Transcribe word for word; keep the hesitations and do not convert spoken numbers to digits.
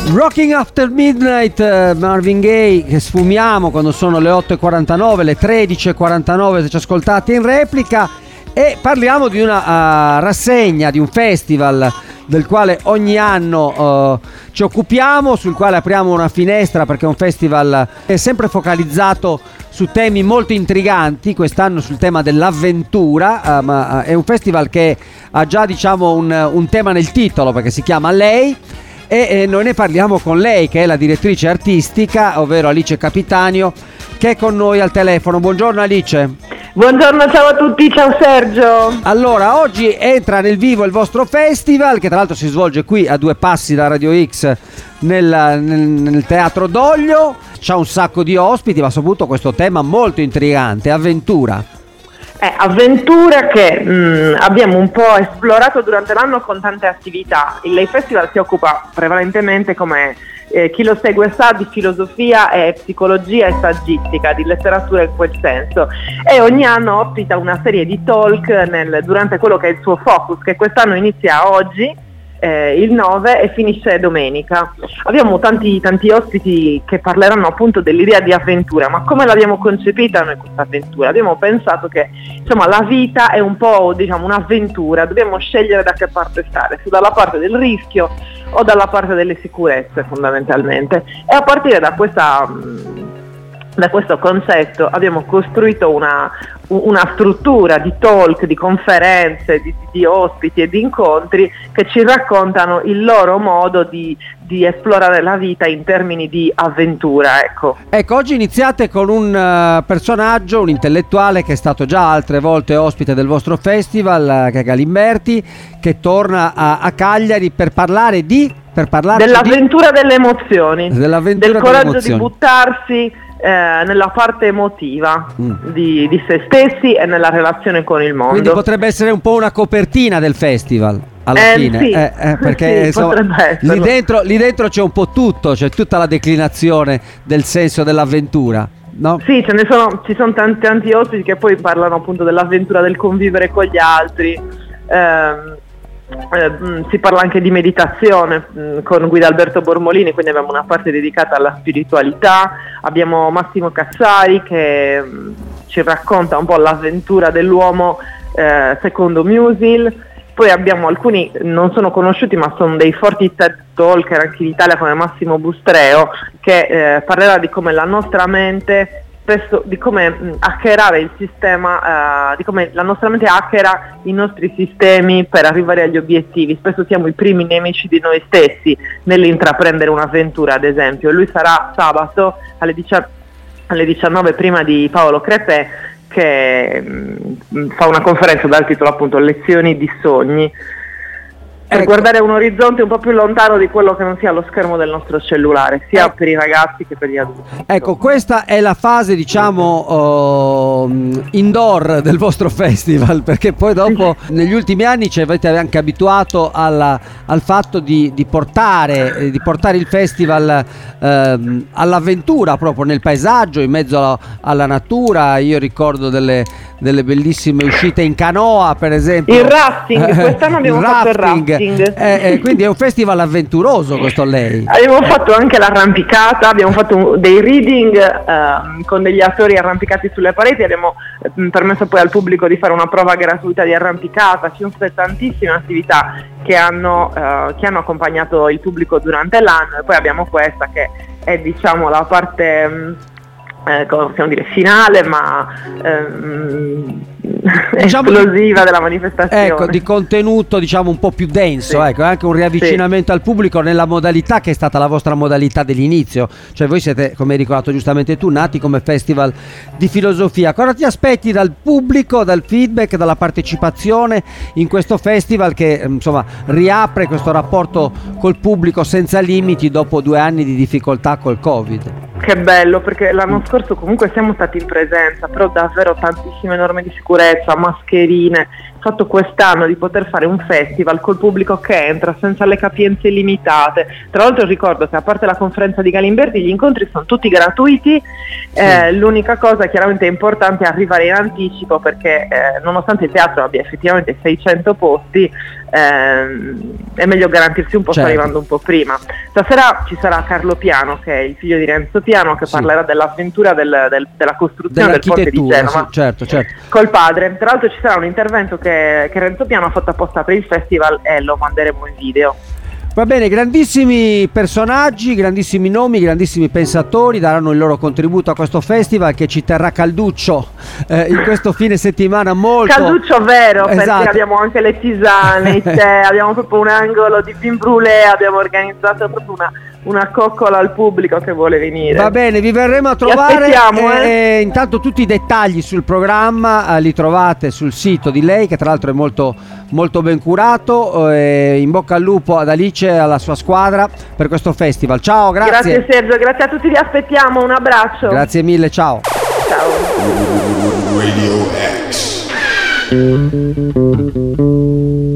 Rocking After Midnight, uh, Marvin Gaye, che sfumiamo quando sono le otto e quarantanove, le tredici e quarantanove se ci ascoltate in replica, e parliamo di una uh, rassegna, di un festival del quale ogni anno uh, ci occupiamo, sul quale apriamo una finestra, perché è un festival che è sempre focalizzato su temi molto intriganti. Quest'anno sul tema dell'avventura, uh, ma uh, è un festival che ha già, diciamo, un, un tema nel titolo, perché si chiama Lei. E eh, noi ne parliamo con lei, che è la direttrice artistica, ovvero Alice Capitanio, che è con noi al telefono. Buongiorno Alice. Buongiorno, ciao a tutti, ciao Sergio. Allora, oggi entra nel vivo il vostro festival, che tra l'altro si svolge qui a due passi da Radio X nel, nel, nel Teatro Doglio. C'ha un sacco di ospiti, ma soprattutto questo tema molto intrigante, avventura. Eh, avventura che mh, abbiamo un po' esplorato durante l'anno con tante attività. Il Lei Festival si occupa prevalentemente, come eh, chi lo segue sa, di filosofia e psicologia e saggistica, di letteratura in quel senso, e ogni anno ospita una serie di talk nel, durante quello che è il suo focus, che quest'anno inizia oggi, Eh, il nove, e finisce domenica. Abbiamo tanti tanti ospiti che parleranno appunto dell'idea di avventura. Ma come l'abbiamo concepita noi questa avventura? Abbiamo pensato che, insomma, la vita è un po', diciamo, un'avventura, dobbiamo scegliere da che parte stare, se dalla parte del rischio o dalla parte delle sicurezze, fondamentalmente. E a partire da questa da questo concetto abbiamo costruito una, una struttura di talk, di conferenze, di, di ospiti e di incontri che ci raccontano il loro modo di, di esplorare la vita in termini di avventura. Ecco. Ecco, oggi iniziate con un uh, personaggio, un intellettuale che è stato già altre volte ospite del vostro festival, uh, che è Galimberti, che torna a, a Cagliari per parlare di... Per dell'avventura di... delle emozioni, dell'avventura del coraggio delle emozioni. di buttarsi eh, nella parte emotiva mm. di, di se stessi e nella relazione con il mondo. Quindi potrebbe essere un po' una copertina del festival alla eh, fine, sì. eh, eh, perché sì, insomma, lì, dentro, lì dentro c'è un po' tutto, c'è tutta la declinazione del senso dell'avventura. No? Sì, ce ne sono, ci sono tanti, tanti ospiti che poi parlano appunto dell'avventura del convivere con gli altri. Eh, Eh, mh, si parla anche di meditazione mh, con Guidalberto Bormolini, quindi abbiamo una parte dedicata alla spiritualità. Abbiamo Massimo Cazzari che mh, ci racconta un po' l'avventura dell'uomo eh, secondo Musil. Poi abbiamo alcuni, non sono conosciuti ma sono dei forti TED Talker anche in Italia, come Massimo Bustreo, che eh, parlerà di come la nostra mente spesso, di come mh, hackerare il sistema, uh, di come la nostra mente hackera i nostri sistemi per arrivare agli obiettivi. Spesso siamo i primi nemici di noi stessi nell'intraprendere un'avventura, ad esempio. Lui sarà sabato alle, dici- alle diciannove prima di Paolo Crepè, che mh, fa una conferenza dal titolo appunto Lezioni di sogni, per ecco. guardare un orizzonte un po' più lontano di quello che non sia lo schermo del nostro cellulare, sia ecco. per i ragazzi che per gli adulti. Ecco, questa è la fase, diciamo, uh, indoor del vostro festival, perché poi dopo negli ultimi anni ci avete anche abituato alla, al fatto di, di, portare, di portare il festival uh, all'avventura, proprio nel paesaggio, in mezzo alla, alla natura. Io ricordo delle, delle bellissime uscite in canoa, per esempio. Il rafting, quest'anno abbiamo il fatto rafting. il rafting. Eh, eh, quindi è un festival avventuroso questo Lei. Abbiamo fatto anche l'arrampicata, abbiamo fatto dei reading eh, con degli attori arrampicati sulle pareti, abbiamo eh, permesso poi al pubblico di fare una prova gratuita di arrampicata. Ci sono state tantissime attività che hanno, eh, che hanno accompagnato il pubblico durante l'anno, e poi abbiamo questa che è, diciamo, la parte mh, eh, come possiamo dire, finale, ma ehm, diciamo esplosiva di, della manifestazione. Ecco, di contenuto, diciamo, un po' più denso, sì. Ecco, anche un riavvicinamento sì. al pubblico nella modalità che è stata la vostra modalità dell'inizio. Cioè voi siete, come hai ricordato giustamente tu, nati come festival di filosofia. Cosa ti aspetti dal pubblico, dal feedback, dalla partecipazione in questo festival che, insomma, riapre questo rapporto col pubblico senza limiti dopo due anni di difficoltà col Covid? Che bello, perché l'anno scorso comunque siamo stati in presenza, però davvero tantissime norme di sicurezza, mascherine. Il fatto quest'anno di poter fare un festival col pubblico che entra senza le capienze limitate. Tra l'altro ricordo che, a parte la conferenza di Galimberti, gli incontri sono tutti gratuiti. Sì. Eh, l'unica cosa chiaramente importante è arrivare in anticipo, perché eh, nonostante il teatro abbia effettivamente seicento posti, ehm, è meglio garantirsi un posto Certo. arrivando un po' prima. Stasera ci sarà Carlo Piano, che è il figlio di Renzo Piano, che Sì. parlerà dell'avventura del- del- della costruzione del ponte di Dell'architettura, Genova. sì, certo, certo. Col padre. Tra l'altro ci sarà un intervento che, che Renzo Piano ha fatto apposta per il festival e lo manderemo in video. Va bene, grandissimi personaggi, grandissimi nomi, grandissimi pensatori daranno il loro contributo a questo festival che ci terrà calduccio eh, in questo fine settimana molto... Calduccio vero, Esatto. perché abbiamo anche le tisane, i tè, abbiamo proprio un angolo di vin brûlé, abbiamo organizzato proprio una, una coccola al pubblico che vuole venire. Va bene, vi verremo a Vi trovare aspettiamo, e, eh. e intanto tutti i dettagli sul programma eh, li trovate sul sito di lei, che tra l'altro è molto, molto ben curato. Eh, in bocca al lupo ad Alice e alla sua squadra per questo festival. Ciao, grazie. Grazie Sergio, grazie a tutti, vi aspettiamo, un abbraccio. Grazie mille, ciao. Ciao. Radio X.